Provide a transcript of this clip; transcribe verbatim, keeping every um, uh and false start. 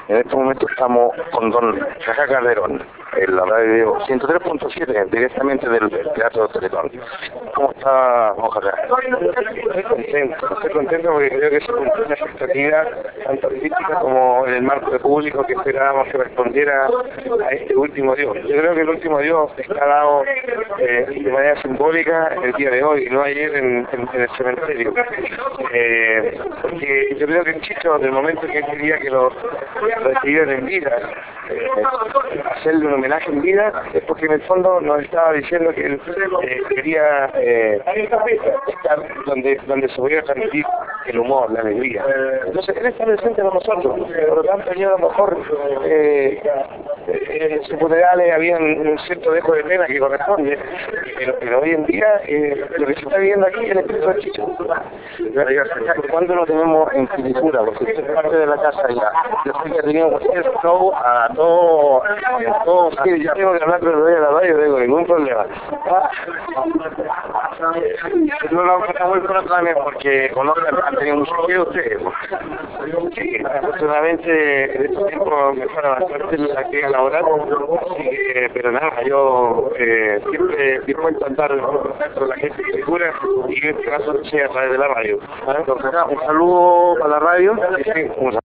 En este momento estamos con don Jajá Calderón, en la radio ciento tres punto siete, directamente del Teatro Teletón. ¿Cómo está, don Jajá? Estoy contento, estoy contento porque creo que se cumplió una expectativa tanto artística como en el marco de público que esperábamos que respondiera a este último adiós. Yo creo que el último adiós está dado eh, de manera simbólica el día de hoy, no ayer en, en, en el cementerio. Eh, porque yo creo que el Chicho, desde el momento que él quería que lo recibieran en vida, eh, hacerle un homenaje en vida, es porque en el fondo nos estaba diciendo que él eh, quería eh, estar donde, donde se pudiera transmitir el humor, la alegría. Entonces él está presente con nosotros, por lo tanto yo a lo mejor eh, en sus funerales había un cierto dejo de pena que corresponde, pero, pero hoy en día eh, lo que se está viendo aquí es el espíritu del Chicho. Cuando lo tenemos en Quilicura, porque usted es parte de la casa ya, yo sé que ha tenido cualquier show a todo, a todo, sí, ya tengo que hablar con el rey de la radio, no tengo ningún problema. Ah, no lo han muy planes porque conozcan, han tenido mucho que ustedes. Sí, afortunadamente en este tiempo mejora bastante la actividad laboral, así que, pero nada, yo eh, siempre dispuesto a andar en contacto con la gente que figura y en este caso sea a través de la radio. ¿Vale? Entonces, un saludo a la radio. Sí, un